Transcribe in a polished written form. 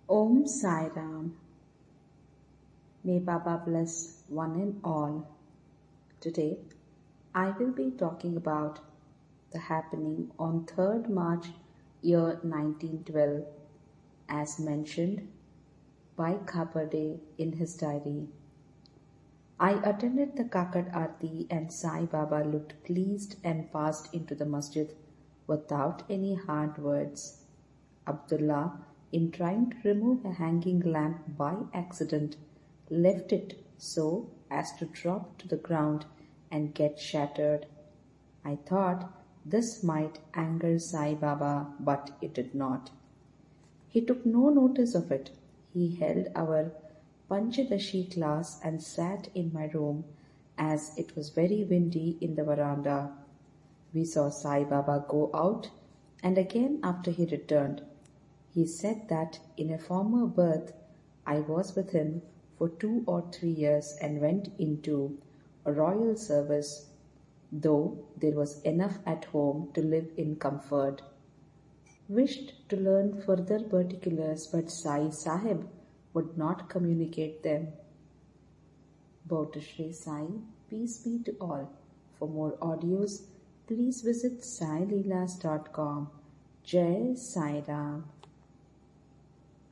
Om Sai Ram. May Baba bless one and all. Today, I will be talking about the happening on 3rd March year 1912 as mentioned by Khapade in his diary. I attended the Kakat Aarti and Sai Baba looked pleased and passed into the masjid without any hard words. Abdullah, in trying to remove a hanging lamp by accident, left it so as to drop to the ground and get shattered. I thought this might anger Sai Baba, but it did not. He took no notice of it. He held our Panchadashi class and sat in my room as it was very windy in the veranda. We saw Sai Baba go out and again after he returned. He said that in a former birth I was with him for 2 or 3 years and went into a royal service, though there was enough at home to live in comfort. Wished to learn further particulars, but Sai Sahib would not communicate them. Bow to Shri Sai, peace be to all. For more audios, please visit saileelas.com. Jai Sai Ram.